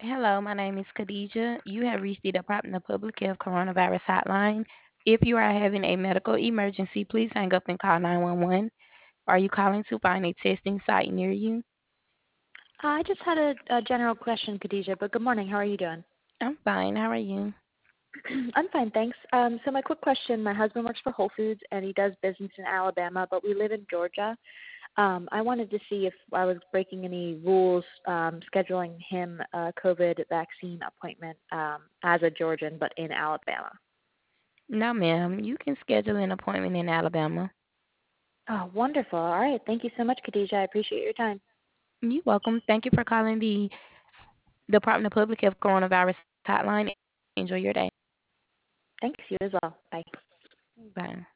Hello, my name is Khadija. You have reached the Department of Public Health Coronavirus Hotline. If you are having a medical emergency, please hang up and call 911. Are you calling to find a testing site near you? I just had a general question, Khadijah, but good morning. How are you doing? I'm fine. How are you? I'm fine, thanks. So my quick question, my husband works for Whole Foods and he does business in Alabama, but we live in Georgia. I wanted to see if I was breaking any rules scheduling him a COVID vaccine appointment as a Georgian, but in Alabama. No, ma'am. You can schedule an appointment in Alabama. Oh, wonderful. All right. Thank you so much, Khadijah. I appreciate your time. You're welcome. Thank you for calling the Department of Public Health Coronavirus Hotline. Enjoy your day. Thanks, you as well. Bye. Bye.